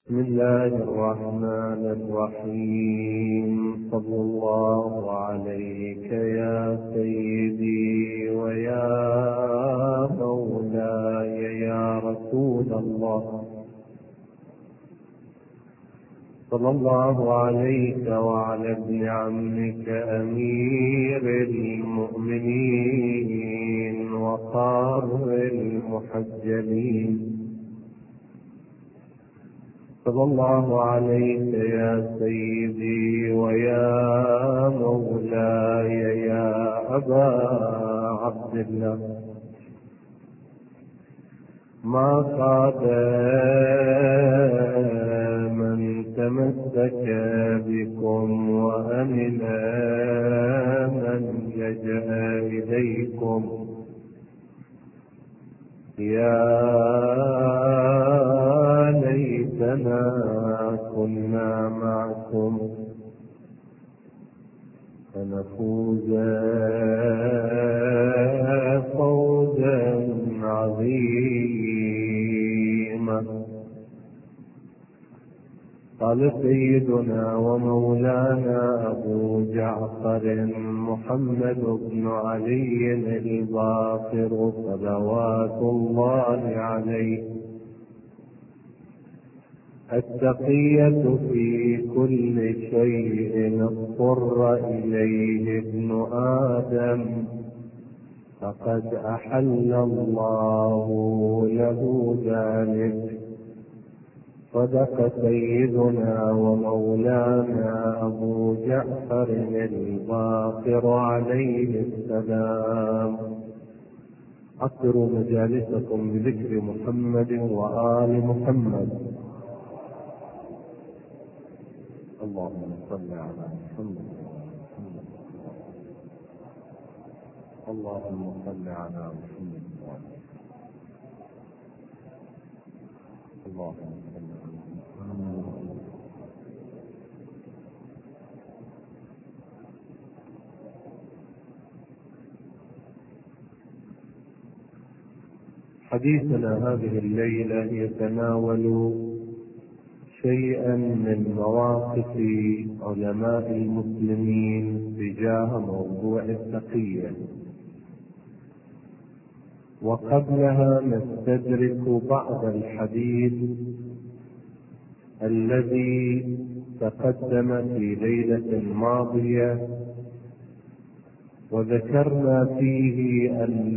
بسم الله الرحمن الرحيم. صلى الله عليك يا سيدي ويا مولاي يا رسول الله. صلى الله عليك وعلى ابن عمك أمير المؤمنين وقار المحجلين. صلى الله عليك يا سيدي ويا مولاي يا أبا عبد الله. ما خاب من تمسك بكم وأمن من لجأ إليكم. يا ليتنا كنا معكم فنفوز فوزا عظيما. قال سيدنا ومولانا أبو جعفر محمد بن علي الباقر صلوات الله عليه: التقية في كل شيء اضطر إليه ابن آدم فقد أحل الله له ذلك. صدق سيدنا ومولانا أبو جعفر الباقر عليه السلام. أكثروا مجالسكم بذكر محمد وآل محمد. اللهم صل على محمد. اللهم صل على محمد. اللهم صل على محمد. حديثنا هذه الليلة يتناول شيئا من مواقف علماء المسلمين تجاه موضوع التقية، وقبلها نستدرك بعض الحديث الذي تقدم في ليلة ماضية، وذكرنا فيه أن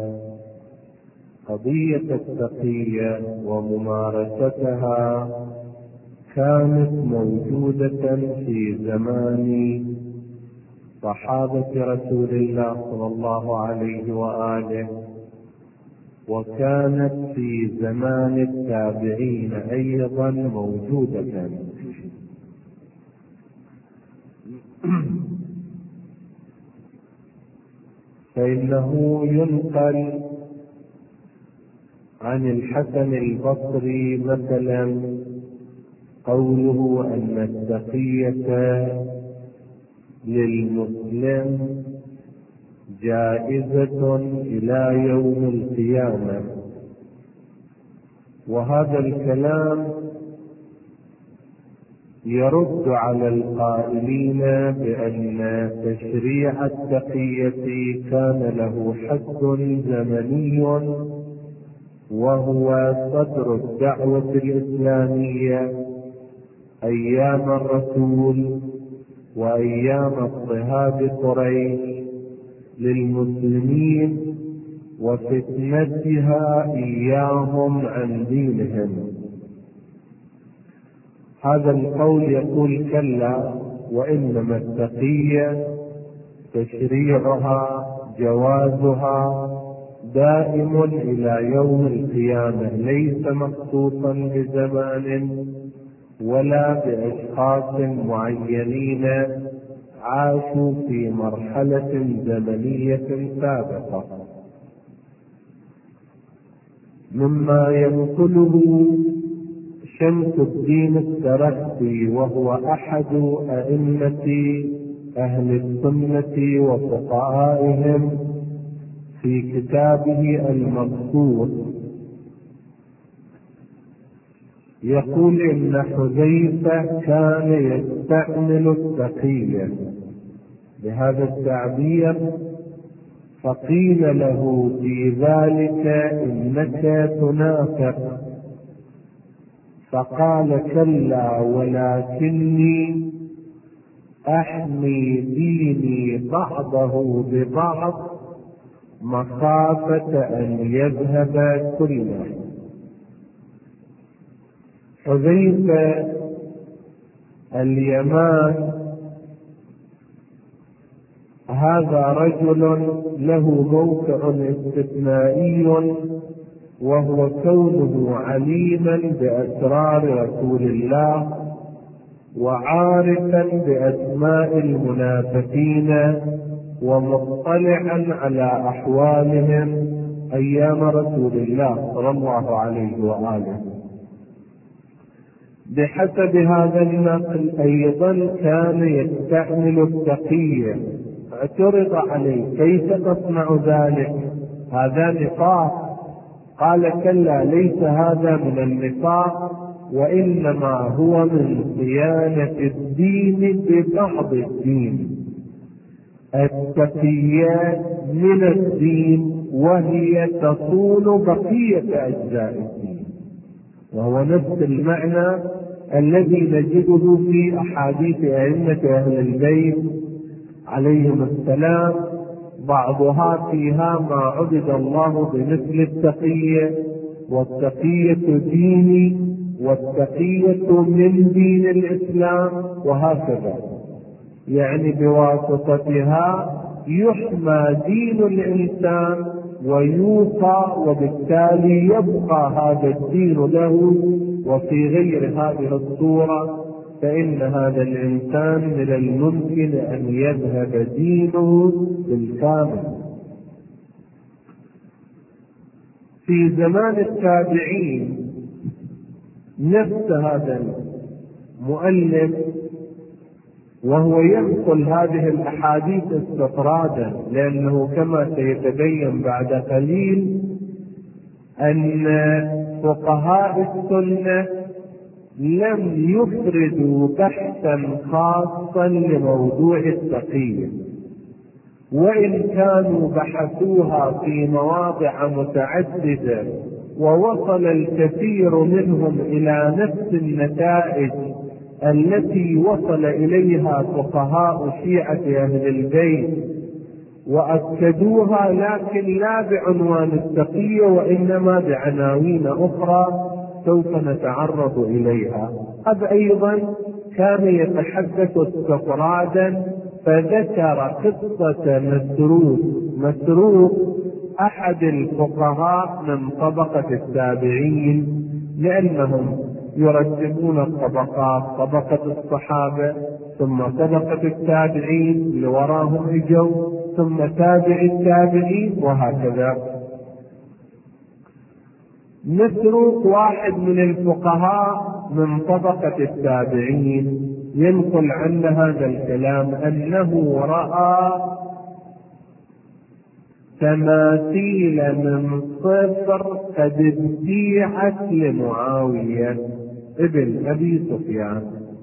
قضية التقية وممارستها كانت موجودة في زمان صحابة رسول الله صلى الله عليه وآله، وكانت في زمان التابعين أيضا موجودة. فإنه ينقل عن الحسن البصري مثلا قوله أن التقية للمسلم جائزة إلى يوم القيامة. وهذا الكلام يرد على القائلين بأن تشريع التقية كان له حد زمني، وهو صدر الدعوة الإسلامية أيام الرسول وأيام اضطهاد قريش للمسلمين وفتنتها إياهم عن دينهم. هذا القول يقول كلا، وإنما التقية تشريعها جوازها دائم إلى يوم القيامة، ليس مخصوصا بزمان ولا بأشخاص معينين عاشوا في مرحلة زمنية سابقة. مما ينقله شمس الدين الترخي، وهو أحد أئمة أهل السنة وفقهائهم، في كتابه المبسوط يقول إن حذيفة كان يستعمل التقية بهذا التعبير، فقيل له في ذلك إنك تنافق، فقال كلا ولكني أحمي ديني بعضه ببعض مخافة أن يذهب كله. حذيفة اليمان هذا رجل له موقع استثنائي، وهو كونه عليما بأسرار رسول الله وعارفا بأسماء المنافقين ومطلعا على أحوالهم أيام رسول الله صلى الله عليه وآله. بحسب هذا النقل أيضا كان يستعمل التقية. اعترض عليه كيف تصنع ذلك؟ هذا نفاق. قال كلا، ليس هذا من النفاق، وإنما هو من صيانة الدين ببعض الدين. التقية من الدين وهي تصون بقية أجزاء الدين، وهو نفس المعنى الذي نجده في أحاديث أئمة أهل البيت عليهم السلام، بعضها فيها ما عبد الله بمثل التقية، والتقية ديني، والتقية من دين الإسلام، وهكذا. يعني بواسطتها يحمى دين الإنسان ويوقى، وبالتالي يبقى هذا الدين له. وفي غير هذه الصورة فإن هذا الإنسان من الممكن أن يذهب دينه بالكامل. في زمان التابعين نفس هذا المؤلف وهو ينقل هذه الأحاديث استطرادا، لأنه كما سيتبين بعد قليل أن فقهاء السنة لم يفردوا بحثا خاصا لموضوع التقية، وإن كانوا بحثوها في مواضع متعددة ووصل الكثير منهم إلى نفس النتائج التي وصل إليها فقهاء شيعة أهل البيت وأكدوها، لكن لا بعنوان التقية وإنما بعناوين أخرى سوف نتعرض إليها. قد أيضا كان يتحدث استطرادا، فذكر قصة مسروق أحد الفقهاء من طبقة التابعين، لأنهم يرتبون الطبقات، طبقة الصحابة ثم طبقة التابعين اللي وراهم اجوا، ثم تابع التابعين، وهكذا. مسروق واحد من الفقهاء من طبقة التابعين ينقل عن هذا الكلام أنه رأى تماثيل من صفر قد ابيعت لمعاوية ابن أبي سفيان.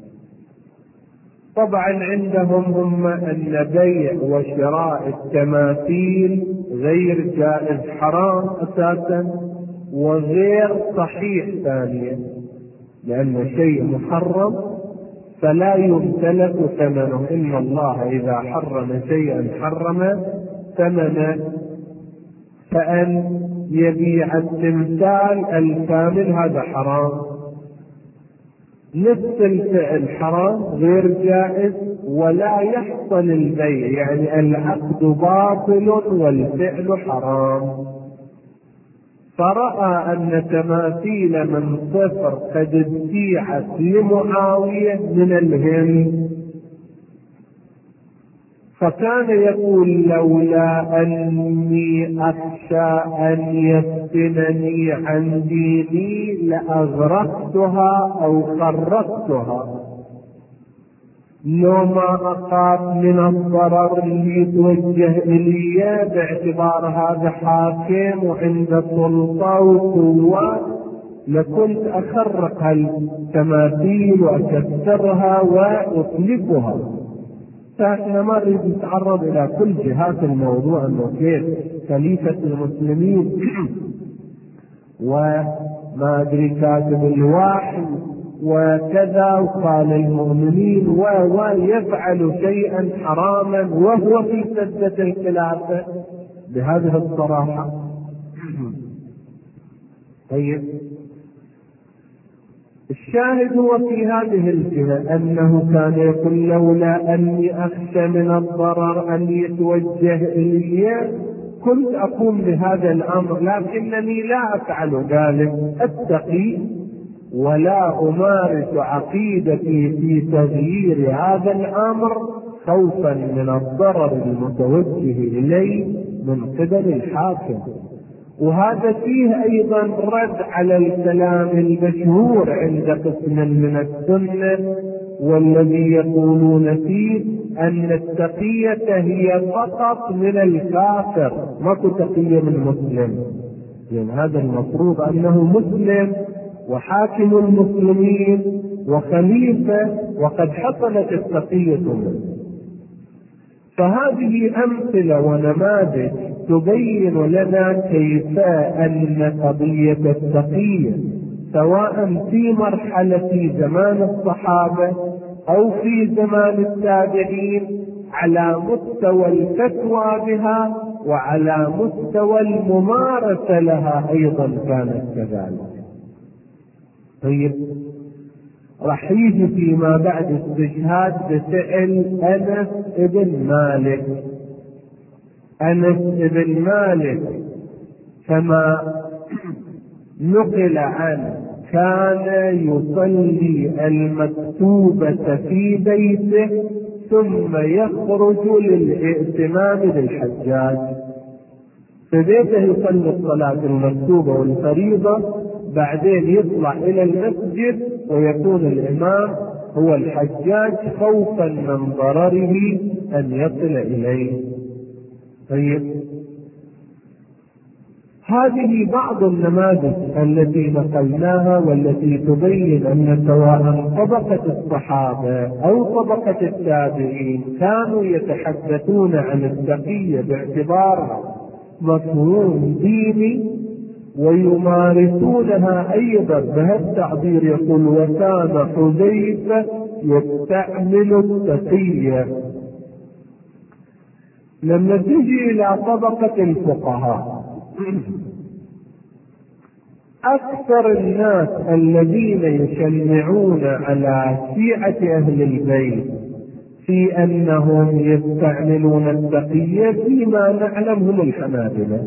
طبعا عندهم هم أن بيع وشراء التماثيل غير جائز، حرام أساسا، وغير صحيح ثانيا، لأن شيء محرم فلا يمتلك ثمنه. إن الله إذا حرم شيئا حرم ثمنه، فأن يبيع التمثال الكامل هذا حرام. نفس الفعل حرام غير جائز، ولا يحصل البيع، يعني العقد باطل والفعل حرام. فرأى أن تماثيل من صفر قد ابيعت لمعاوية من الهند، فكان يقول لولا أني أخشى أن يفتنني عن ديني لأغرقتها أو خرقتها، لو ما أخاف من الضرر اللي يتوجه إلي باعتبار هذا حاكم وعنده سلطة وقوة، لكنت أخرق التماثيل وأكسرها وأطلقها. فإحنا ما نريد نتعرض إلى كل جهات الموضوع، أنه كيف خليفة المسلمين وما أدري كاتب الوحي وكذا وقال المؤمنين ويفعل شيئا حراما وهو في سدة الخلافة بهذه الصراحة. طيب الشاهد هو في هذه الجهة أنه كان يقول لولا أني أخشى من الضرر أن يتوجه إلي كنت أقوم بهذا الأمر، لكنني لا أفعل ذلك، أتقي ولا أمارس عقيدتي في تغيير هذا الأمر خوفا من الضرر المتوجه إلي من قبل الحاكم. وهذا فيه أيضا رد على الكلام المشهور عند قسم من السنة والذي يقولون فيه أن التقية هي فقط من الكافر، ماكو تقية من مسلم، لأن هذا المفروض أنه مسلم وحاكم المسلمين وخليفة وقد حصلت التقية منه. فهذه أمثلة ونماذج تبين لنا كيف أن قضية التقية سواء في مرحلة زمان الصحابة أو في زمان التابعين على مستوى الفتوى بها وعلى مستوى الممارسة لها أيضا كانت كذلك. طيب راح يجي فيما بعد استشهاد بفعل أنس بن مالك. أنس بن مالك كما نقل عنه كان يصلي المكتوبة في بيته ثم يخرج للائتمام بالحجاج. في بيته يصلي الصلاة المكتوبة والفريضة، بعدين يطلع إلى المسجد ويكون الإمام هو الحجاج خوفا من ضرره أن يصل إليه. طيب هذه بعض النماذج التي نقلناها والتي تبين أن سواء طبقة الصحابة أو طبقة التابعين كانوا يتحدثون عن التقية باعتبارها مفهوم ديني ويمارسونها أيضا بهذا التعبير. يقول وكان حذيفة يستعمل التقية. لما تجي إلى طبقة الفقهاء أكثر الناس الذين يشنعون على شيعة أهل البيت في أنهم يستعملون التقية فيما نعلمهم الحنابلة.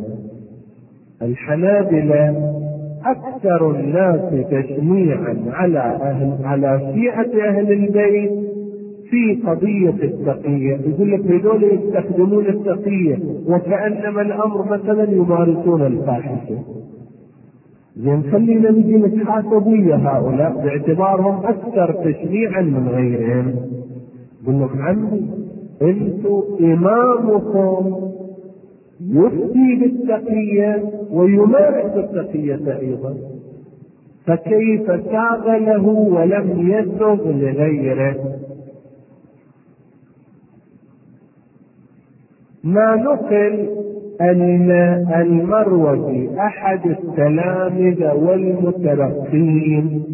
الحنابلة أكثر الناس تشنيعا على شيعة أهل البيت في قضية التقية. يقول لك هذول يستخدمون التقية وكأنما الأمر مثلا يمارسون الفاحشة. زين خلينا نجي نتحاسب ويا هؤلاء باعتبارهم أكثر تشنيعا من غيرهم. يقول لك عمي انتم إمامكم يفتي بالتقية ويمارس التقية أيضا، فكيف ساغ له ولم يسغ لغيره؟ ما نقل أن المروزي أحد التلامذة والمتلقين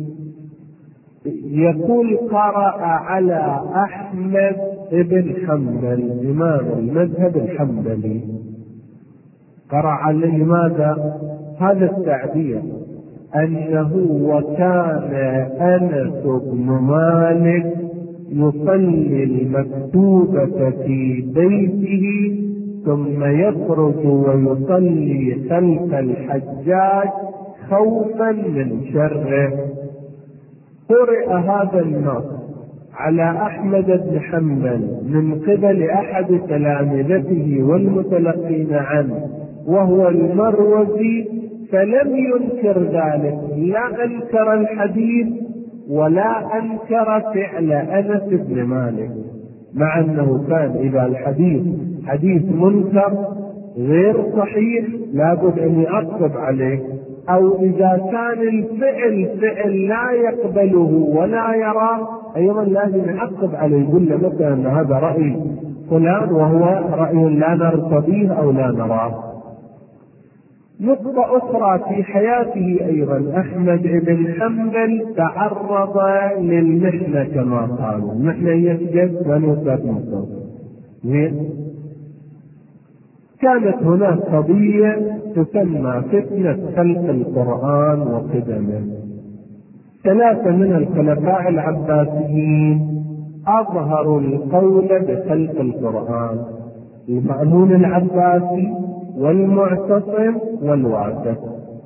يقول قرأ على أحمد بن حنبل إمام المذهب الحنبلي، قرأ عليه ماذا؟ هذا التعبير أنه وكان أنس بن مالك يصلي المكتوبة في بيته ثم يخرج ويصلي خلف الحجاج خوفا من شره. قرئ هذا النص على أحمد بن حنبل من قبل أحد تلامذته والمتلقين عنه وهو المروزي، فلم ينكر ذلك، لا أنكر الحديث ولا أنكر فعل أنس بن مالك، مع أنه كان إذا الحديث حديث منكر غير صحيح لابد أن يعقب عليه. أو إذا كان الفعل فعل لا يقبله ولا يراه أيضا لازم يعقب عليه، يقول له مثلا هذا رأي فلان وهو رأي لا نرتضيه أو لا نراه. نقطة أخرى في حياته أيضا، أحمد بن حنبل تعرض للمحنة كما قالوا، المحنة يسجد ونوسات مصر. كانت هناك قضية تسمى فتنة خلق القرآن وقدمه. 3 من الخلفاء العباسيين أظهروا القول بخلق القرآن، المأمون العباسي والمعتصم والواثق.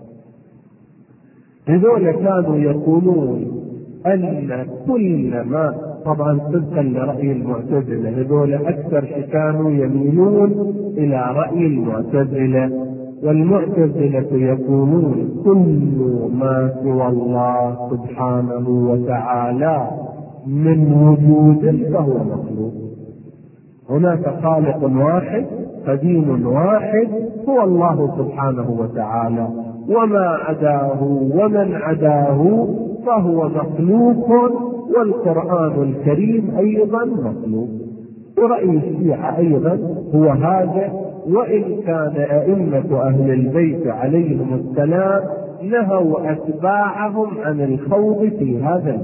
هذول كانوا يقولون أن كل ما، طبعا صدقا لرأي المعتزلة، هذول أكثر كانوا يميلون إلى رأي المعتزلة، والمعتزلة يقولون كل ما سوى الله سبحانه وتعالى من وجود فهو مخلوق. هناك خالق واحد قديم واحد هو الله سبحانه وتعالى، وما عداه ومن عداه فهو مخلوق، والقرآن الكريم أيضا مخلوق. ورأي الشيعة أيضا هو هذا، وإن كان أئمة أهل البيت عليهم السلام نهوا أتباعهم عن الخوض في هذا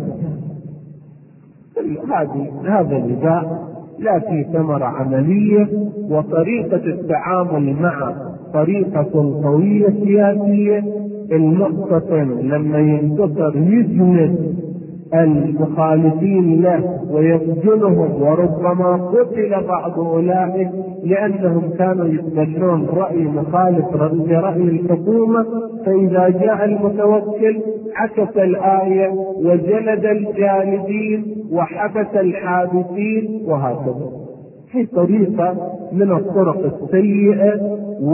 المجال. هذا النزاع لا في ثمرة عملية، وطريقة التعامل مع طريقة سلطوية سياسية. المعتصم لما ينتصر يجلد المخالفين له ويسجنهم، وربما قتل بعض أولئك لأنهم كانوا يتبنون رأي مخالف لرأي الحكومة، فإذا جاء المتوكل عكس الآية وجلد الجالدين وحبس الحابسين، وهكذا. في طريقة من الطرق السيئة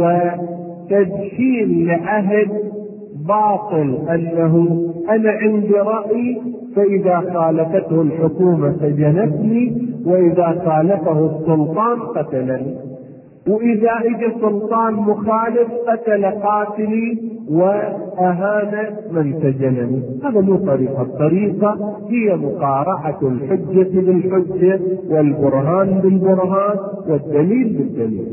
وتدشين لعهد باطل، أنه أنا عندي رأي فإذا خالفته الحكومة سجنتني، وإذا خالفه السلطان قتلني، وإذا اجى سلطان مخالف قتل قاتلي وأهان من سجنني. هذا مو طريقة. الطريقة هي مقارعة الحجة بالحجة والبرهان بالبرهان والدليل بالدليل.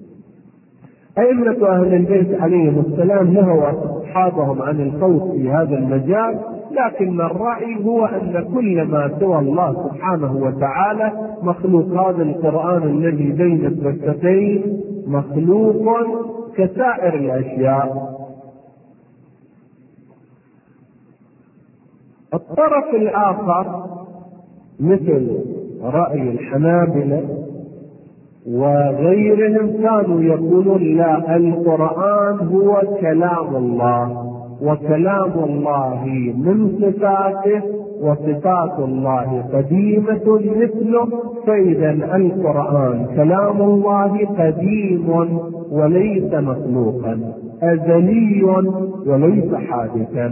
أئمة أهل البيت عليهم السلام نهوا أصحابهم عن الخوض في هذا المجال، لكن الرأي هو أن كل ما سوى الله سبحانه وتعالى مخلوق. هذا القرآن الذي بين الدفتين مخلوق كسائر الأشياء. الطرف الآخر مثل رأي الحنابلة وغيرهم كانوا يقولون لا، القرآن هو كلام الله، وكلام الله من صفاته، وصفات الله قديمة مثله، فإذا القرآن كلام الله قديم وليس مخلوقا، أزلي وليس حادثا.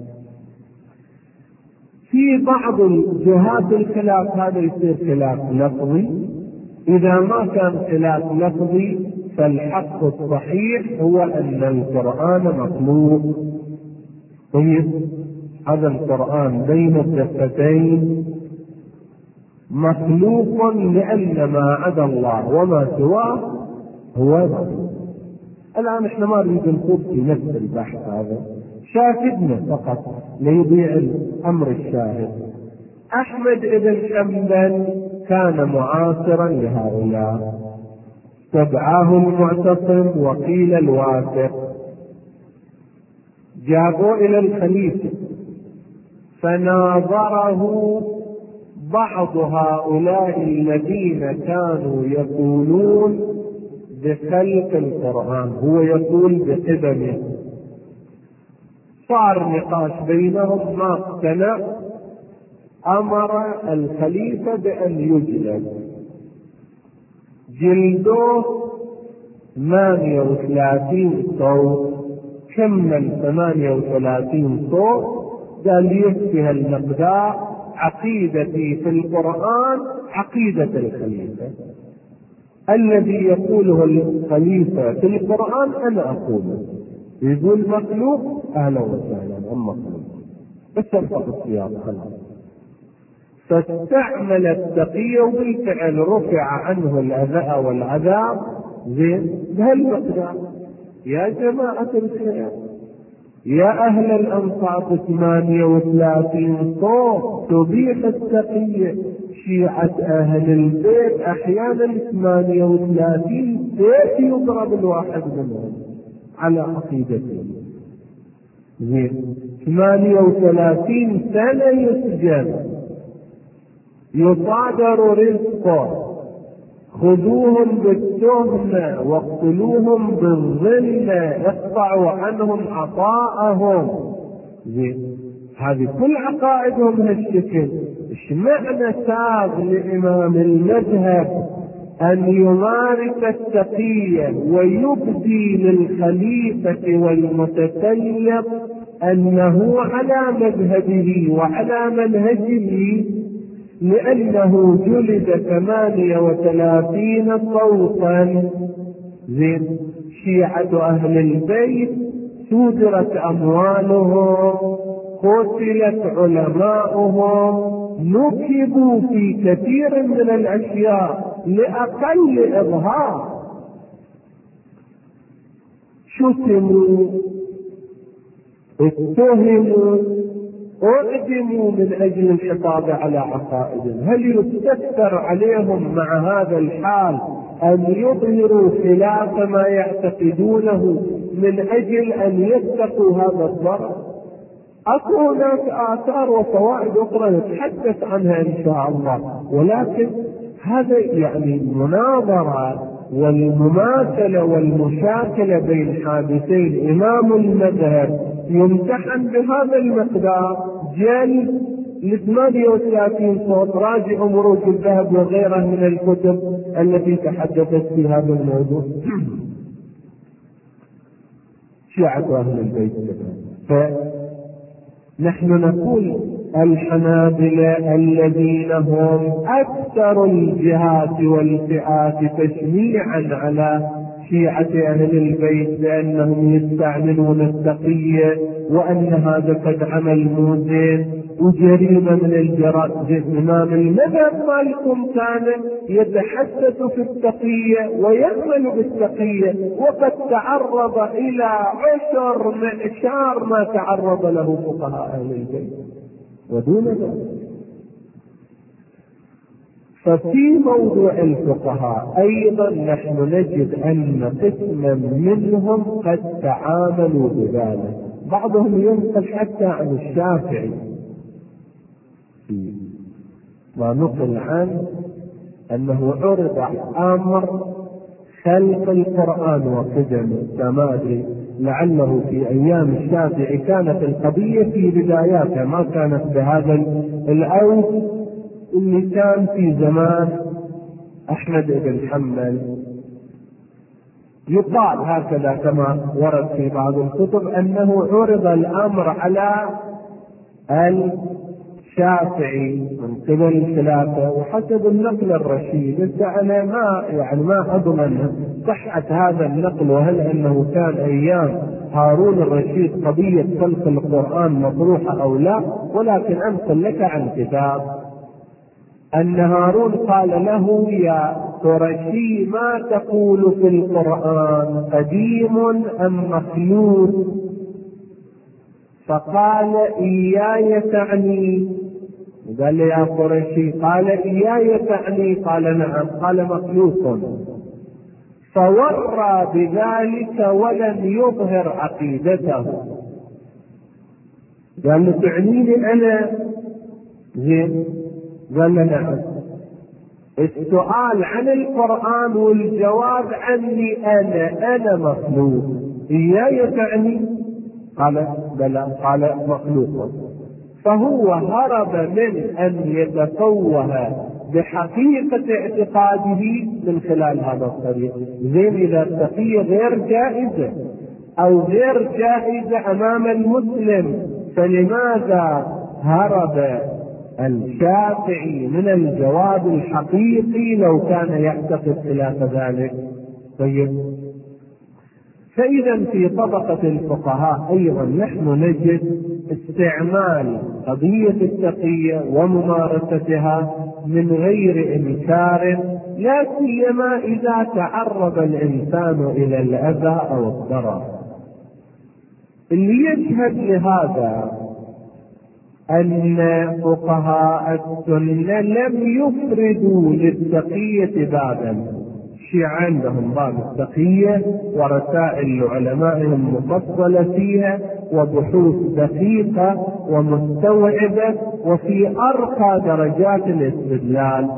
في بعض جهات الخلاف هذا يصير خلاف لفظي. إذا ما كان خلاف لفظي فالحق الصحيح هو أن القرآن مخلوق. طيب هذا القرآن بين الدفتين مخلوق، لأن ما عدا الله وما سواه هو مخلوق. الآن احنا ما نريد نخوض في نفس البحث هذا، شاهدنا فقط ليضيع الأمر الشاهد. أحمد بن حنبل كان معاصرا لهؤلاء، تبعه المعتصم وقيل الواثق. جابوا إلى الخليفة فناظره بعض هؤلاء الذين كانوا يقولون بخلق القرآن، هو يقول بقدمه. صار نقاش بينهم، ما اقتنع، أمر الخليفة بأن يجلد. جلدوه 38 صوت، كمل 38 صوت، قال يكفي المقدار، عقيدتي في القرآن عقيدة الخليفة، الذي يقوله الخليفة في القرآن أنا أقوله. يقول مخلوق أهلا وسهلا، أم مخلوق بس ارفق السياق خلاص. فاستعمل التقي وبالفعل رفع عنه الأذى والعذاب زين بهالمقدار. يا جماعة الخير، يا أهل الأنصاف 38 صوت تبيح التقية. شيعة أهل البيت أحيانا 38 سيف يضرب الواحد منهم على عقيدته. زين 38 سنة يسجن، يصادر رزقه، خذوهم بالتهمة واقتلوهم بالظلة، اقطعوا عنهم عطاءهم. زين هذه كل عقائدهم هالشكل. ايش معنى ساغ لإمام المذهب أن يمارس التقية ويبدي للخليفة والمتكلم أنه على مذهبه وعلى منهجه؟ لأنه جلد 38 صوتا. زين شيعة أهل البيت سودرت أموالهم، قتلت علماؤهم، نكبوا في كثير من الأشياء لأقل إظهار، شتموا، اتهموا، أعدموا من أجل الحفاظ على عقائدهم. هل يستكثر عليهم مع هذا الحال أن يظهروا خلاف ما يعتقدونه من أجل أن يتقوا هذا الضرر؟ أكو هناك آثار وفوائد أخرى نتحدث عنها إن شاء الله، ولكن هذا يعني المناظرة والمماثلة والمشاكلة بين حادثين. إمام المذهب يمتحن بهذا المقدار، جلد ل 38 صوت، راجع مروج الذهب وغيرها من الكتب التي تحدثت في هذا الموضوع. شيعة أهل البيت فنحن نقول الحنابلة الذين هم أكثر الجهات والفئات تشنيعا على شيعة أهل البيت بأنهم يستعملون التقية، وأن هذا قد عمل موزين وجريمة من الجرائم. إمام المذهب مالكم كان يتحدث في التقية ويعمل بالتقية، وقد تعرض إلى 10 معشار ما تعرض له فقهاء أهل البيت ودون ذلك. ففي موضوع الفقهاء أيضا نحن نجد أن قسما منهم قد تعاملوا بذلك. بعضهم ينقل حتى عن الشافعي ما نقل عنه أنه عرض أمر خلق القرآن وقدمه، كما أدري لعله في أيام الشافعي كانت القضية في بداياتها، ما كانت بهذا الأوج اللي كان في زمان أحمد بن حنبل. يقال هكذا كما ورد في بعض الكتب أنه عرض الأمر على الشافعي من قبل الخلافة، وحسب النقل الرشيد. بس أنا ما أضمن صحة هذا النقل، وهل أنه كان أيام هارون الرشيد قضية خلق القرآن مطروحة أو لا، ولكن أنقل لك عن كتاب أن هارون قال له: يا قرشي ما تقول في القرآن، قديم أم مخلوق؟ فقال: إياي تعني. قال له: يا قرشي. قال: إياي تعني؟ قال: نعم. قال: مخلوق. فورى بذلك ولم يظهر عقيدته. قال له: تعنيني أنا؟ زين. قال له: نعم. السؤال عن القرآن والجواب عني أنا مخلوق. إياي تعني؟ قال: بلى. قال: مخلوق. فهو هرب من أن يتفوه بحقيقة اعتقاده من خلال هذا الطريق. زين إذا التقية غير جائزة أو غير جائزة أمام المسلم، فلماذا هرب الشافعي من الجواب الحقيقي لو كان يعتقد خلاف ذلك؟ طيب، فإذا في طبقة الفقهاء أيضا نحن نجد استعمال قضية التقية وممارستها من غير إنكار، لا سيما إذا تعرض الإنسان إلى الأذى أو الضرر. اللي يشهد لهذا أن فقهاء السنة لم يفردوا للتقية بابا. الشيعة عندهم باب التقية ورسائل لعلمائهم مفصلة فيها وبحوث دقيقة ومستوعبة وفي أرقى درجات الاستدلال.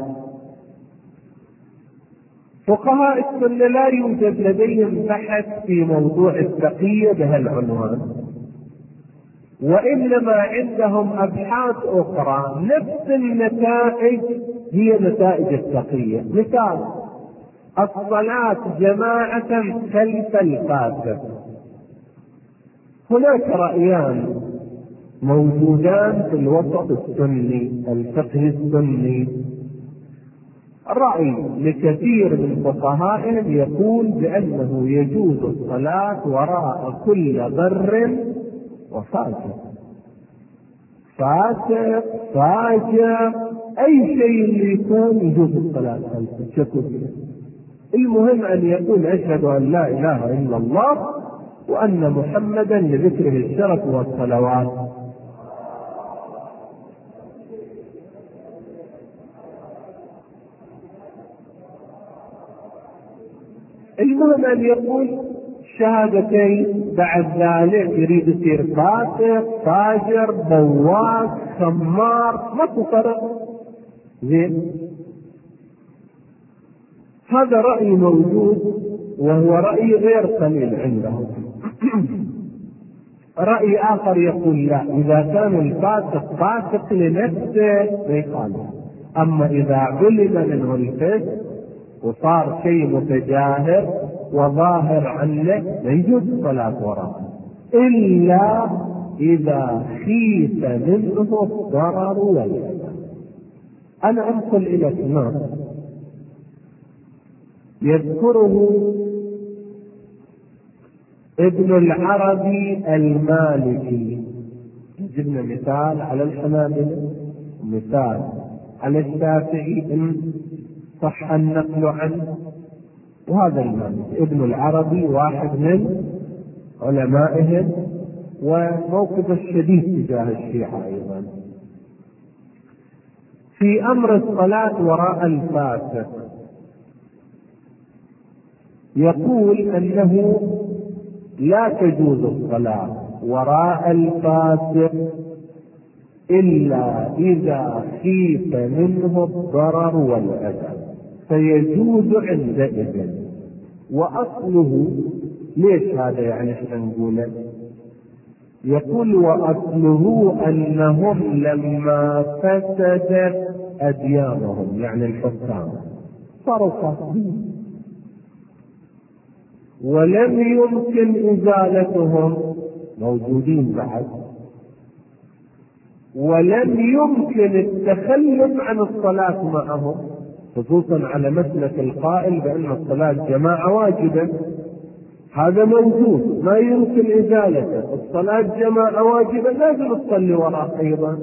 فقهاء السنة لا يوجد لديهم بحث في موضوع التقية بهالعنوان، وإنما عندهم أبحاث أخرى نفس النتائج هي نتائج التقية. مثال: الصلاة جماعة خلف الفاسق. هناك رأيان موجودان في الوسط السني الفقه السني. رأي لكثير من فقهائهم يقول بأنه يجوز الصلاة وراء كل بر وفاجر، فاسق فاجر أي شيء اللي يكون يجوز الصلاة خلفه، شكو فيه. المهم أن يقول أشهد أن لا إله إلا الله وأن محمدا لذكره الشرف والصلوات. المهم أن يقول شهادتين، بعد ذلك يريد يصير فاسق فاجر بواق خمار، ما تفرق. زين، هذا رأي موجود وهو رأي غير قليل عندهم. رأي آخر يقول لا، إذا كان الفاسق فاسق لنفسه فيخالف، أما إذا علم منه الفسق وصار شيء متجاهر وظاهر عنه لا يجوز الصلاة وراءه إلا إذا خيف منه الضرر والأذى. أنا أنقل إلى كلام يذكره ابن العربي المالكي. جبنا مثال على الحنابلة، مثال على الشافعي إن صح النقل عنه، وهذا المالكي ابن العربي واحد من علمائهم وموقف الشديد تجاه الشيعة أيضا في أمر الصلاة وراء الفاسق. يقول أنه لا تجوز الصلاة وراء الفاسق إلا إذا خيف منه الضرر والأذى، فيجوز عندئذ. وأصله ليش هذا يعني احنا نقوله؟ يقول وأصله أنهم لما فسدت أديانهم يعني الحكام صاروا فاسدين ولم يمكن إزالتهم، موجودين بعد، ولم يمكن التخلف عن الصلاة معهم، خصوصا على مسلك القائل بأن الصلاة جماعة واجبة، هذا موجود ما يمكن إزالته. الصلاة جماعة واجبة لازم تصلي وراء أيضا.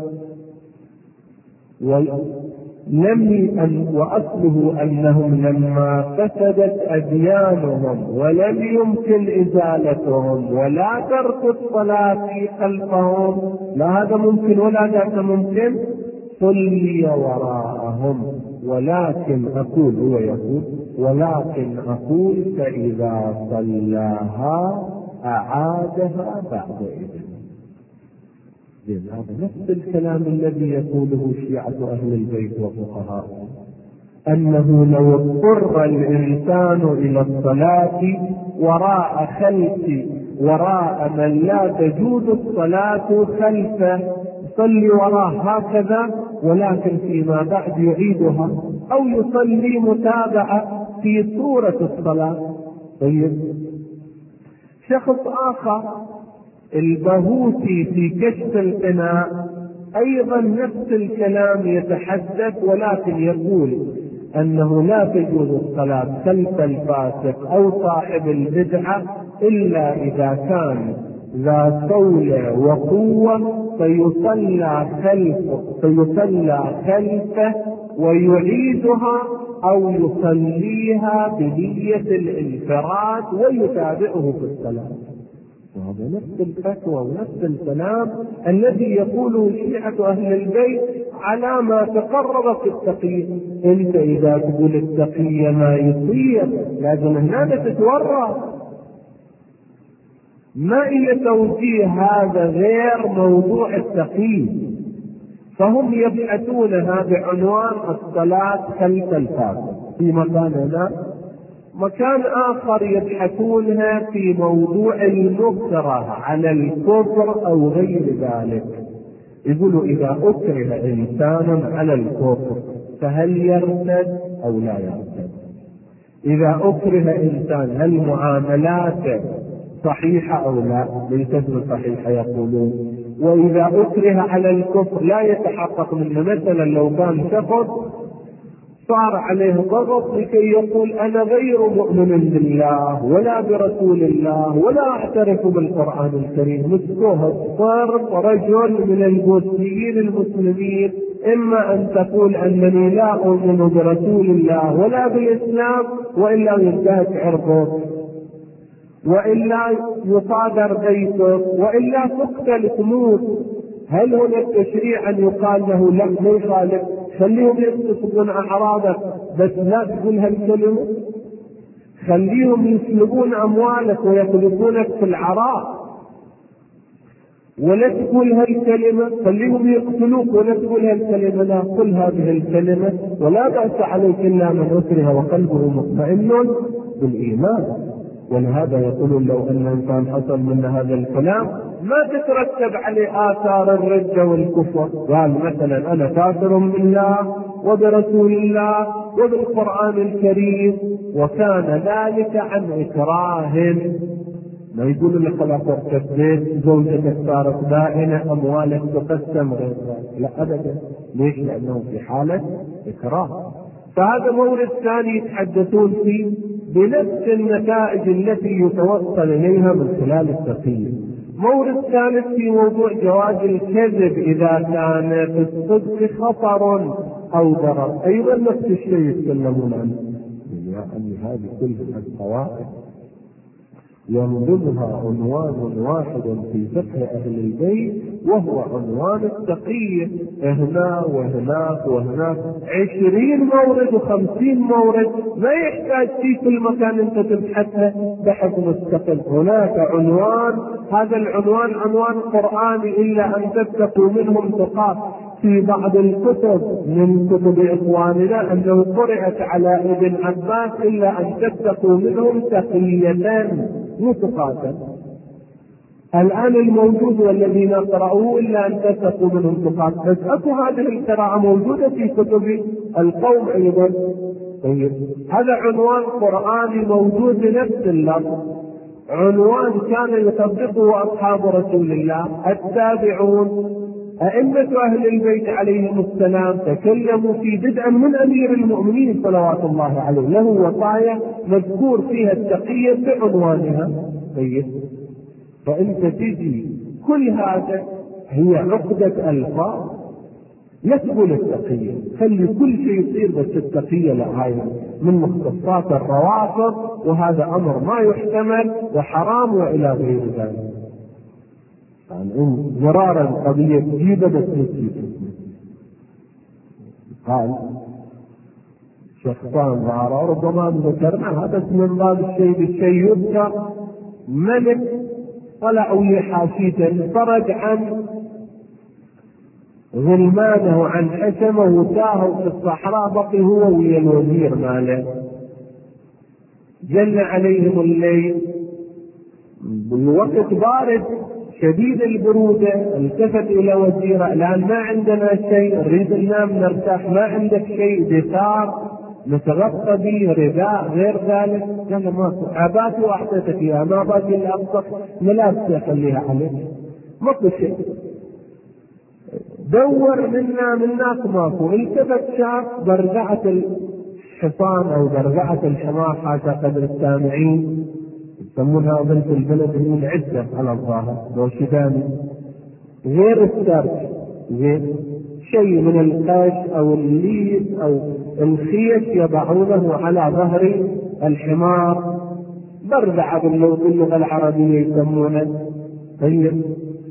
وأصله أنهم لما فسدت أديانهم ولم يمكن إزالتهم ولا ترك الصلاة خلفهم، لا هذا ممكن ولا ذاك ممكن، صلي وراءهم. ولكن أقول، هو يقول ولكن أقول فإذا صلاها أعادها بعد إذن. هذا نفس الكلام الذي يقوله شيعة أهل البيت وفقهاء، أنه لو اضطر الإنسان إلى الصلاة وراء من لا تجوز الصلاة خلفه يصلي وراه هكذا، ولكن فيما بعد يعيدها أو يصلي متابعة في صورة الصلاة. طيب، شخص آخر البهوتي في كشف القناع أيضا نفس الكلام يتحدث، ولكن يقول أنه لا تجوز الصلاة خلف الفاسق أو صاحب البدعة إلا إذا كان ذا طولة وقوة فيصلى خلفه ويعيدها أو يصليها بنية الانفراد ويتابعه في الصلاة. وهذا نفس الفتوى ونفس الكلام الذي يقوله شيعة أهل البيت على ما تقرر في التقية. انت إذا تقول التقية ما يصير لازم هنا تتورط. ما هي توجيه هذا غير موضوع التقية، فهم يبحثونها بعنوان الصلاة خلف الفاتح في مكاننا. مكان آخر يبحثونها في موضوع المكره على الكفر أو غير ذلك. يقولوا إذا أكره إنسان على الكفر فهل يرتد أو لا يرتد؟ إذا أكره إنسان هل معاملاته صحيحة أو لا؟ ليست صحيحة يقولون. وإذا أكره على الكفر لا يتحقق منه، مثلا لو كان شخص صار عليه ضغط لكي يقول أنا غير مؤمن بالله ولا برسول الله ولا أعترف بالقرآن الكريم، مسكوه صار رجل من البوذيين المسلمين، إما أن تقول أنني لا أؤمن برسول الله ولا بالإسلام وإلا ينتهك عرضك وإلا يصادر بيتك وإلا تقتل تموت. هل هنا التشريع أن يقال له لا ما يخالف، خليهم يغتصبون أعراضك بس لا تقول هالكلمة، خليهم يسلبون أموالك ويقذفونك في العراء ولا تقول هالكلمة، خليهم يقتلوك ولا تقول هالكلمة، لا قل هذه الكلمة ولا بأس عليك إلا من أكره وقلبه مطمئن بالإيمان. ولهذا يقولون لو أن إنسان حصل من هذا الكلام ما تترتب عليه آثار الردة والكفر. قال مثلا أنا كافر بالله وبرسول الله وبالقرآن الكريم وكان ذلك عن إكراه، ما يقول لك خلاص ارتديت، زوجتك صارت بائنة، أموالك تقسم غير ذلك، لا أبدا. ليش؟ لأنه في حالة إكراه. فهذا مورد ثاني يتحدثون فيه بنفس النتائج التي يتوصل إليها من خلال التقية. مورد ثالث في موضوع جواز الكذب إذا كان في الصدق خطر أو ضرر، أيضا نفس الشيء يتكلمون عنه. يعني هذه كلها القواعد ينظمها عنوان واحد في فقه أهل البيت وهو عنوان التقية، هنا وهناك وهناك 20 مورد و50 مورد، ما يحتاج في كل مكان انت تبحثها بحث مستقل. هناك عنوان، هذا العنوان عنوان قرآني، إلا أن تتقوا منهم تقات. في بعض الكتب من كتب إخواننا أنه قرأت على ابن عباس إلا أن تتقوا منهم تقيتان متقاتا. الآن الموجود والذي نقرأه إلا أن تتقوا منهم تقات، بس أكو هذه القراءة موجودة في كتب القوم أيضا. طيب هذا عنوان قرآني موجود بنفس اللفظ، عنوان كان يطبقه أصحاب رسول الله التابعون. أئمة أهل البيت عليهم السلام تكلموا في بدءا من أمير المؤمنين صلوات الله عليه، له وصايا مذكور فيها التقية بعنوانها. طيب فأنت تجي كل هذا هي عقدة ألفاظ، لا تقول التقية، خلي كل شيء يصير بس التقية لا، هاي من مختصات الروافض وهذا أمر ما يحتمل وحرام وإلى غير ذلك. يعني مرارا قضية جديدة بس نسيت. قال شخصان ظهر ربما ذكرنا هذا من باب الشيء بالشيء يذكر. ملك طلع ويا حاشيته فرج عن غلمانه عن حشمه وتاهوا في الصحراء، بقي هو ويا الوزير ماله. جن عليهم الليل بالوقت بارد شديد البرودة، التفت إلى وزيره الآن ما عندنا شيء، نريد ننام نرتاح، ما عندك شيء دثار نتغطى به، رداء غير ذلك؟ قال ماكو، عباتي وأعطيتك إياها، ما باقي إلا أبسط ملابس أخليها عليك، ماكو شيء. دور منا منك ماكو. التفت شاف برزعة الحصان أو برزعة الحمار حاشا قدر السامعين، يسمونها بنت البلد من عدة على الظاهر روشداني، غير السرج، زين، شيء من القش أو الليد أو الخيط يضعونه على ظهر الحمار، برذعة باللغة العربية يسمونه. طيب،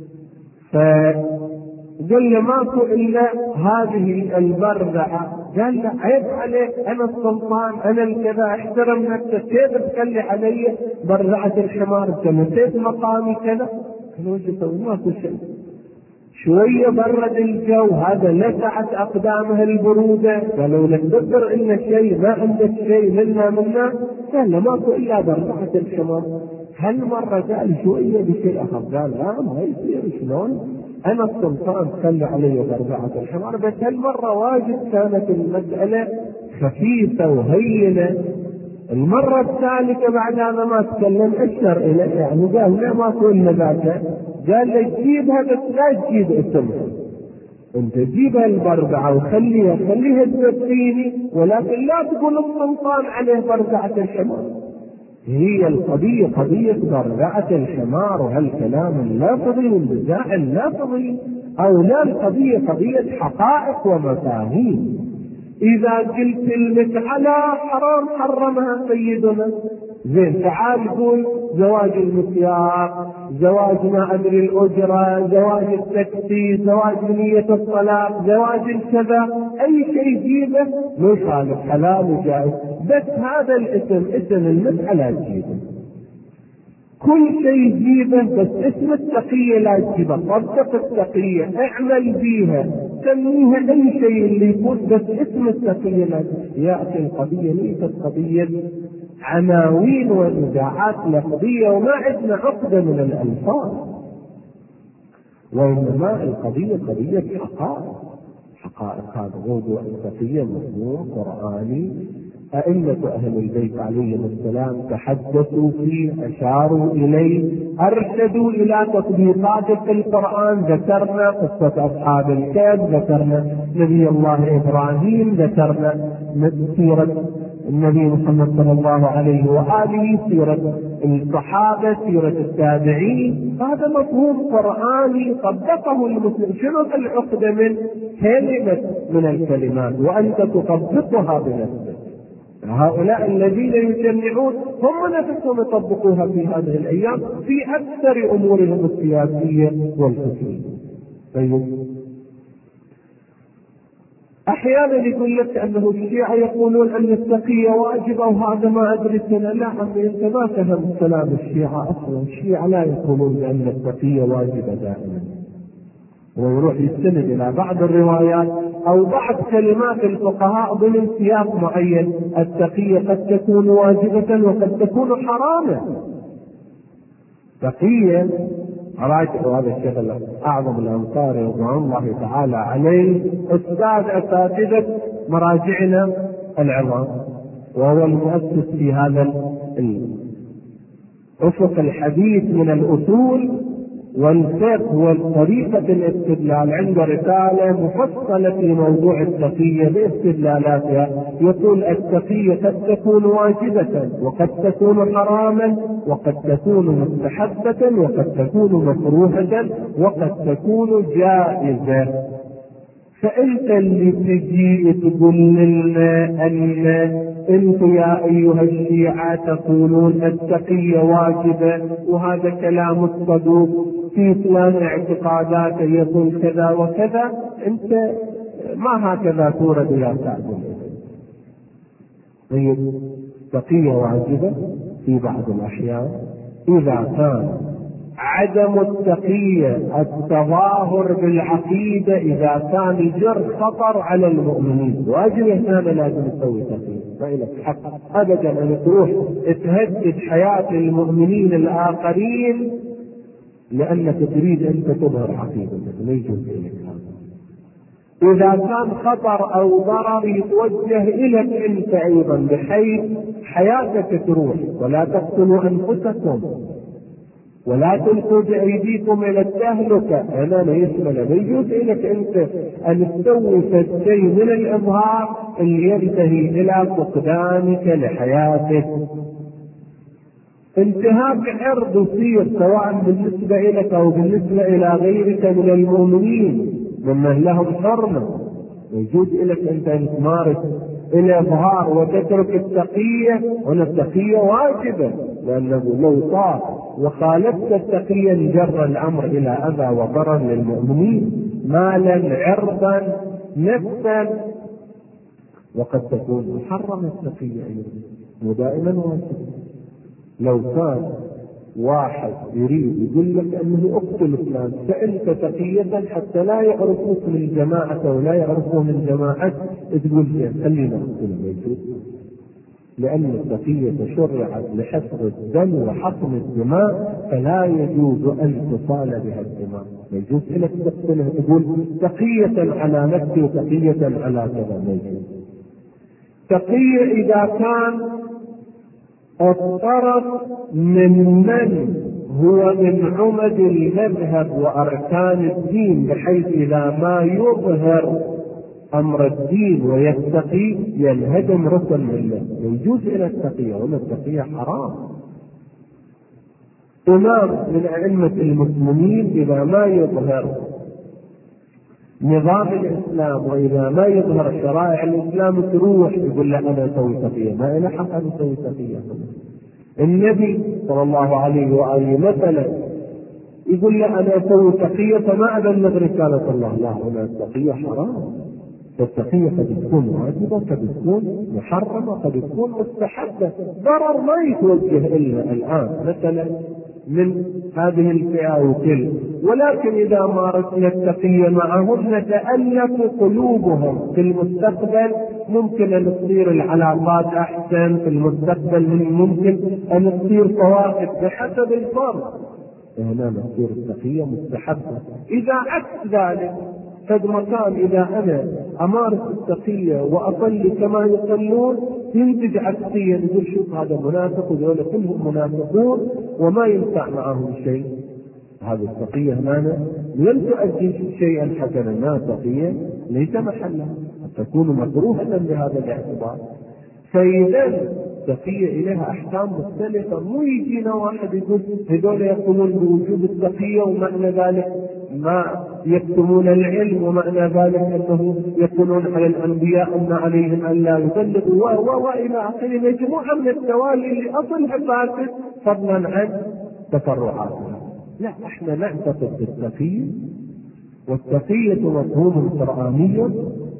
فقال له ماكو إلا هذه البرذعة. قال له عيب عليك، أنا السلطان، أنا الكذا، احترم نفسك، كيف تخلي علي برذعة الحمار؟ أنت نسيت مقامي كذا؟ قال وش يسوي؟ ماكو شيء. شوية برد الجو، هذا لسعت أقدامها البرودة. قالوا لك تدبر إن شيء، ما عندك شيء منا. قال له ماكو إلا برذعة الحمار. هالمرة قال شوية بشيء آخر، قال لا ما يصير، شلون أنا السلطان خلي علي برذعة الحمار؟ بس هالمرة واجد كانت المسألة خفيفة وهينة. المرة الثالثة بعد هذا ما تكلم، أشر إليه يعني، قال لا ماكو إلا ذاك. قال له تجيبها بس لا تجيب اسمها، انت جيبها البرذعة وخليها تبقيني، ولكن لا تقول السلطان عليه برذعة الحمار. هي القضية قضية برذعة الحمار، وهالكلام اللافظي والنزاع اللافظي، أو لا، القضية قضية حقائق ومفاهيم. إذا قلت المسألة حرام حرمها سيدنا، زين، تعال قول زواج المسيار، زواج ما أدري الأجرة، زواج التكتي، زواج بنية الطلاق، زواج الكذا، أي شيء جيبه ما يخالف، حلال وجائز، بس هذا الاسم، اسم المسألة جيبه. كل شيء جيبه، بس اسم التقية لا تجيبه. طبق التقية، اعمل بيها، سميها اي شيء اللي يكون، بس اسم التقية لا تجيبه. يا اخي القضية ليست قضية عناوين ونزاعات لفظية، وما عندنا عقدة من الألفاظ، وإنما القضية قضية حقائق. هذا موضوع التقية مفهوم قرآني. أئمة أهل البيت عليهم السلام تحدثوا فيه، أشاروا إليه، أرشدوا إلى تطبيقات في القرآن. ذكرنا قصة أصحاب الكهف، ذكرنا نبي الله إبراهيم، ذكرنا سيرة النبي محمد صلى الله عليه وآله، سيرة الصحابة، سيرة التابعين. هذا مفهوم قرآني طبقه المسلم. شنو العقدة من كلمة من الكلمات وأنت تطبقها بنفسك؟ هؤلاء الذين يجمعون هم نفسهم يطبقوها في هذه الأيام في أكثر أمورهم السياسية والفكرية. طيب، أحيانا يقول لك أنه الشيعة يقولون أن التقية واجبة، وهذا ما أدري سنة. لا عمي، أنت ما فهم كلام الشيعة أصلا. الشيعة لا يقولون بأن التقية واجبة دائما، ويروح يستند إلى بعض الروايات أو بعض كلمات الفقهاء ضمن سياق معين. التقية قد تكون واجبة وقد تكون حراما. تقية راجع، وهذا الشيخ أعظم الأنصاري رضوان الله تعالى عليه، أستاذ أساتذة مراجعنا العظام، وهو المؤسس في هذا الأفق الحديث من الأصول والفقه والطريقة الاستدلال. عنده رسالة مفصلة في موضوع التقية باستدلالاتها. يقول التقية قد تكون واجبة، وقد تكون حراما، وقد تكون مستحبة، وقد تكون مكروهة، وقد تكون جائزة. فأنت اللي تجي تقول لنا أن أنت يا أيها الشيعة تقولون التقية واجبة، وهذا كلام الصدوق في فلان اعتقاداته يقول كذا وكذا، أنت ما هكذا تورد يا سعد. طيب، التقية واجبة في بعض الأحيان إذا كان عدم التقية التظاهر بالعقيدة، إذا كان يجر خطر على المؤمنين، واجب هنا لازم تسوي تقية، ما لك حق أبدا أن تروح تهدد حياة المؤمنين الآخرين لأنك تريد أن تظهر عقيدتك، لا يجوز لك هذا. إذا كان خطر أو ضرر يتوجه إليك أنت أيضا بحيث حياتك تروح، ولا تقتلوا أنفسكم ولا تلقوا بأيديكم إلى التهلكة، هذا لا يشمل. لا يجوز لك أنت أن تسوي شيء من الإظهار اللي ينتهي إلى فقدانك لحياتك. انتهاك عرض يصير سواء بالنسبة لك أو بالنسبة إلى غيرك من المؤمنين ممن لهم حرمة، يجوز لك أنت أن تمارس الإظهار وتترك التقية، وأن التقية واجبة، لأنه لو صار وخالفت التقية انجر الأمر إلى أذى وضرر للمؤمنين مالا عرضا نفسا، وقد تكون محرمة التقية أيضا ودائما واجبة. لو كان واحد يريد يقول لك أنه اقتل فلان فأنت تقية حتى لا يعرفوك من جماعته ولا يعرفوه من جماعته تقول خلينا نقتله يجوز، لأن التقية شرعت لحفظ الدم وحقن الدماء، فلا يجوز أن تصال بها الدماء، يجوز لك تقتله تقول تقية على نفسي وتقية على كذا، يجوز. تقية إذا كان الطرف ممن هو من عمد المذهب وأركان الدين، بحيث إذا ما يظهر أمر الدين ويتقي ينهدم ركن منه، يجوز إلى التقية، وأن التقية حرام. إمام من أئمة المسلمين إذا ما يظهر نظام الإسلام وإذا ما يظهر شرائع الإسلام تروح يقول له أنا أسوي تقية، ما إلى حق أن أسوي تقية. النبي صلى الله عليه وآله مثلا يقول له أنا أسوي تقية فما أبلغ رسالة الله، لا، هنا التقية حرام. التقية قد تكون واجبة، قد تكون محرمة، قد تكون مستحبة، ضرر ما يتوجه إلا الآن مثلا من هذه الفئة أو تلك، ولكن إذا مارسنا التقية معهم نتألف قلوبهم في المستقبل، ممكن أن تصير العلاقات أحسن في المستقبل، ممكن أن تصير فوائد بحسب الفرد، هنا تصير التقية مستحبة. إذا عكس ذلك قد مكان إذا أنا أمارس التقية وأصلي كما يصلون ينتج عكسيا، يقول شوف هذا منافق وذولا كلهم منافقون وما ينفع معهم شيء، هذه التقية هنا لم تؤدي شيئا حسنا، ما تقية ليس محلها، تكون مكروهة بهذا الاعتبار. فإذا التقية إليها أحكام مختلفة، مو يجينا واحد يقول هذول يقولون بوجوب التقية ومعنى ذلك ما يكتمون العلم، ومعنى ذلك أنه يقولون على الأنبياء أن عليهم أن لا يبلغوا وإلى آخره، مجموعة من الدوال اللي أصلها فاسد فضلا عن تفرعاتها. لا، احنا نعتقد بالتقية، والتقية مفهوم قرآني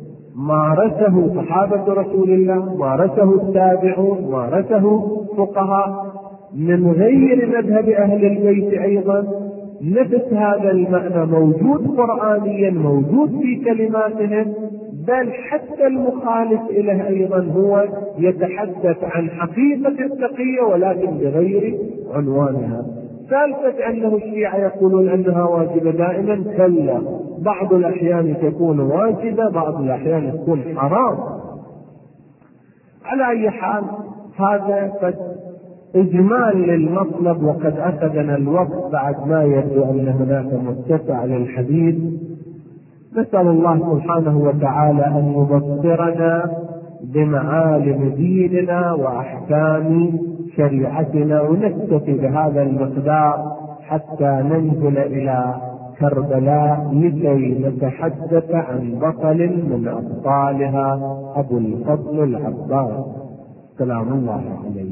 مارسه صحابة رسول الله، مارسه التابعون، مارسه فقهاء من غير مذهب أهل البيت أيضا، نفس هذا المعنى موجود قرآنيا، موجود في كلماتهم، بل حتى المخالف إله أيضا هو يتحدث عن حقيقة التقية ولكن بغير عنوانها. ثالثة أنه الشيعة يقولون أنها واجبة دائما، كلا، بعض الأحيان تكون واجبة، بعض الأحيان تكون حرام. على أي حال هذا قد إجمال للمطلب، وقد أخذنا الوقت بعد ما يبدو أن هناك متسع للحديث. نسأل الله سبحانه وتعالى أن يبصرنا بمعالم ديننا وأحكام شريعتنا، ونكتفي بهذا المقدار حتى ننزل إلى كربلاء لكي نتحدث عن بطل من أبطالها أبو الفضل العباس سلام الله عليه.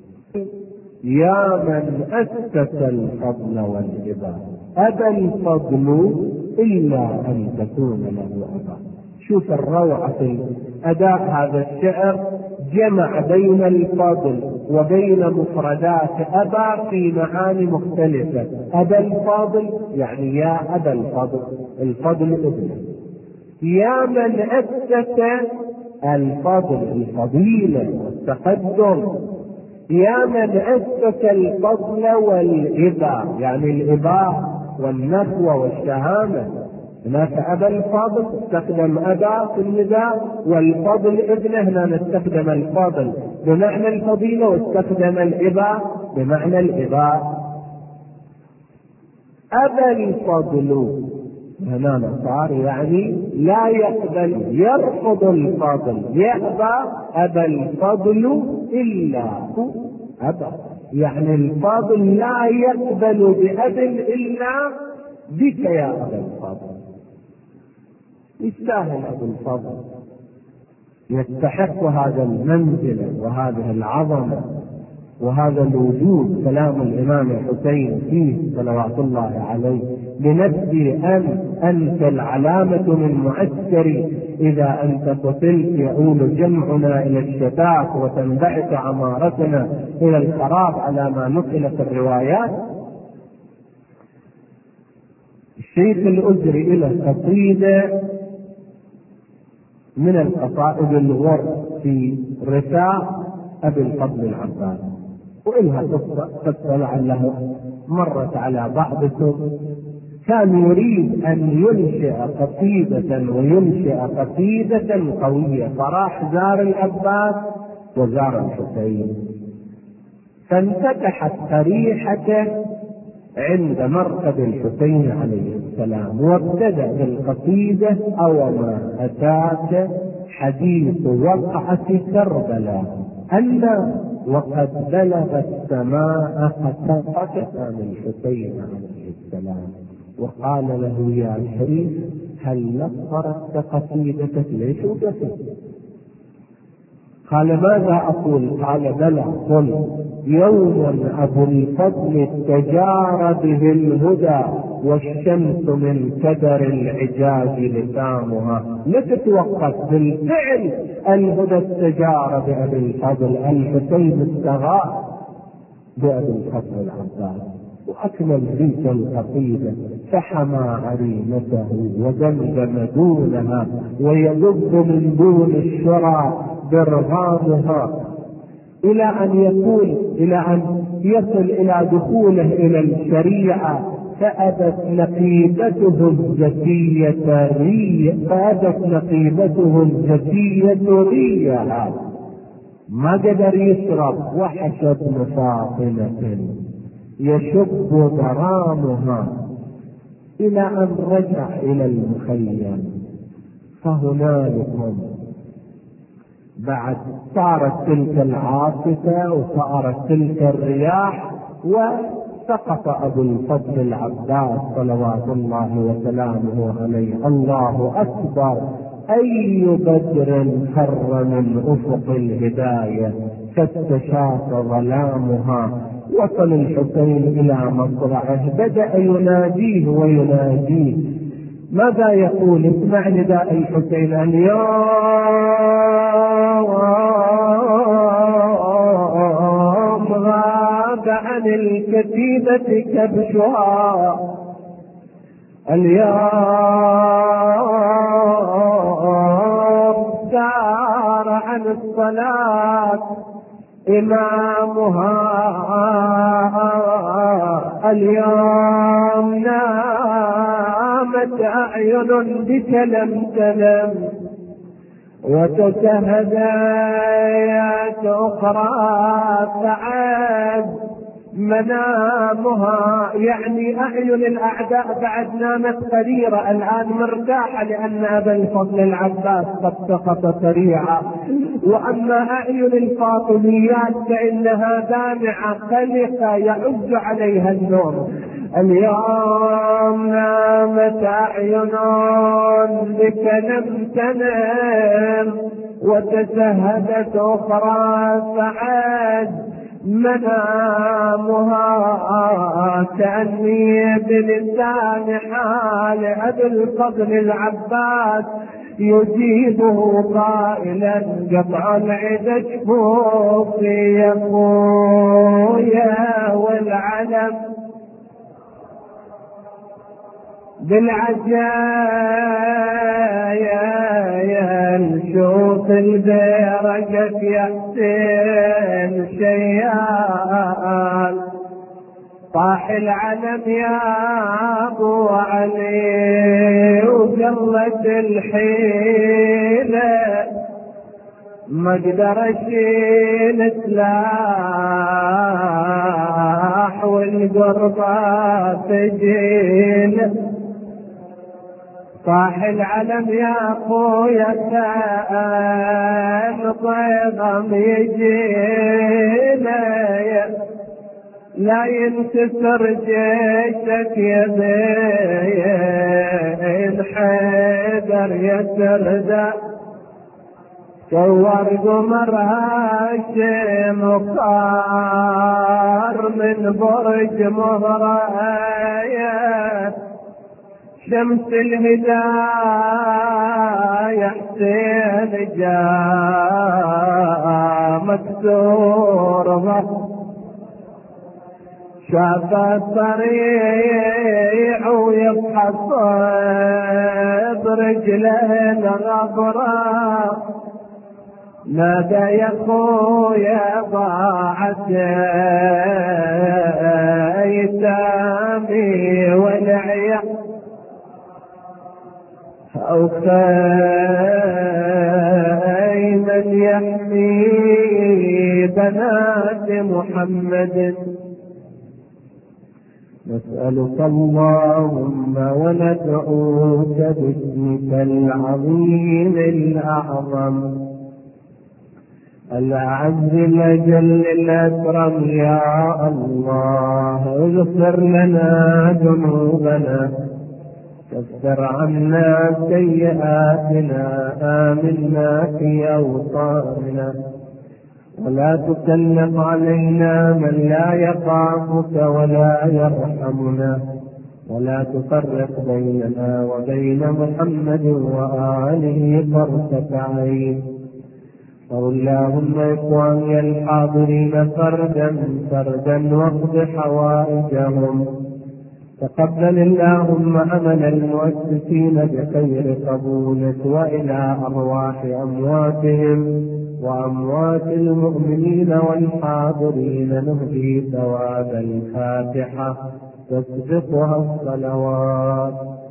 يا من أسس الفضل والهبة أبى الفضل إلا أن تكون له أبا. شوف الروعة في أداء هذا الشعر، جمع بين الفضل وبين مفردات أبا في معاني مختلفة. أبا الفضل يعني يا أبا الفضل، الفضل ابنه. يا من أسس الفضل، الفضيلة والتقدم. يا من أسس الفضل والإباء يعني الإباء والنخوة والشهامة. هناك أبا الفضل استخدم أبا في النداء، والفضل ابنه هنا نستخدم الفضل بمعنى الفضيلة، واستخدم الإباء بمعنى الإباء. أبا الفضل هنا صار يعني لا يقبل، يرفض الفضل، يأبى أبا الفضل إلا هو أبا. يعني الفاضل لا يقبل بأب إلا بك يا أبا الفاضل. يستاهل أبو الفضل، يستحق هذا المنزلة وهذه العظمة وهذا الوجود. كلام الإمام الحسين فيه صلوات الله عليه: لنفسي أنت العلامة من معسكري، إذا أنت قتلت يؤول جمعنا إلى الشتات وتنبعث عمارتنا إلى الخراب على ما نقل في الروايات. الشيخ الأزري له قصيدة من القصائد الغر في رثاء أبي الفضل العباس، وإلها قصة لعله مرت على بعضكم. كان يريد أن ينشئ قصيدة وينشئ قصيدة قوية، فراح زار العباس وزار الحسين، فانفتحت قريحته عند مرقد الحسين عليه السلام، وابتدأ بالقصيدة: أوما أتاك حديث وقعة كربلاء أن وقد بلغ السماء قتل الحسين عليه السلام، وقال له: يا شريف هل نصرت قصيدتك؟ ليش وقفت؟ قال: ماذا أقول؟ قال: بلى قل: يوم أبو الفضل استجار به الهدى والشمس من كدر العجاج لسامها. لا تتوقف، بالفعل الهدى استجار بأبي الفضل، الحسين استغاث بأبي الفضل العباس. وأكمل تلك القصيدة: فحمى عريمته ودمدم دونها ويدب من دون الشرى برغامها، إلى أن يصل إلى دخوله إلى الشريعة. فأبت نقيبته الزكية ريها، ما قدر يشرب، وحش ابن فاطمة يشب ضرامها، إلى أن رجع إلى المخيم. فهنالكم بعد صارت تلك العاصفة وصارت تلك الرياح، وسقط أبو الفضل العباس صلوات الله وسلامه عليه. الله أكبر، أي بدر خر من أفق الهداية فاستشاط ظلامها. وصل الحسين إلى مصرعه، بدأ يناديه ويناديه. ماذا يقول؟ اسمع نداء الحسين: اليوم غاب عن الكتيبة كبشها، اليوم سار عن الصلاة إمامها، اليوم نامت أعين بك لم تنم، وتتهديت أخرى سعد منامها. يعني أعين الأعداء بعد نامت قريرة، الآن مرتاحة، لأن أبا الفضل العباس قد سقط سريعا. وأما أعين الفاطميات فإنها دامعة قلقة يعز عليها النوم. اليوم نامت أعين بك لم تنم، وتسهدت أخرى سعد منامها. كأني بلسان حال أبي الفضل العباس يجيبه قائلا: قطع العدا شفوفي يا خويا والعلم بالعجايا، شوف البيرقك يا حسين شيال، طاح العلم يا ابو علي وقلت الحيله، ما اقدر اشيل سلاح والقربة تجيل، طاح العلم يا اخويا كان ضيغم يجينا، لا ينتصر جيشك يا بين حيدر يسرد، صور قمر هاشم وصار من برج مهراية، شمس الهداية حسين جاء مكسور، شاف الطريع ويفحص برجله الغبرة، نادى يا خويا ضاعت ايتامي والعيال، او من يحمي بنات محمد. نسألك اللهم وندعوك باسمك العظيم الأعظم الأعز الأجل الأكرم، يا الله اغفر لنا ذنوبنا، كفر عنا سيئاتنا، آمنا في أوطاننا، ولا تسلط علينا من لا يخافك ولا يرحمنا، ولا تفرق بيننا وبين محمد وآله طرفة عين. اللهم إخواني الحاضرين فردا فردا واقض حوائجهم، تقبل اللهم عمل المؤسسين بخير قبولك، وإلى أرواح أمواتهم وأموات المؤمنين والحاضرين نهدي ثواب الفاتحة تسبقها الصلوات.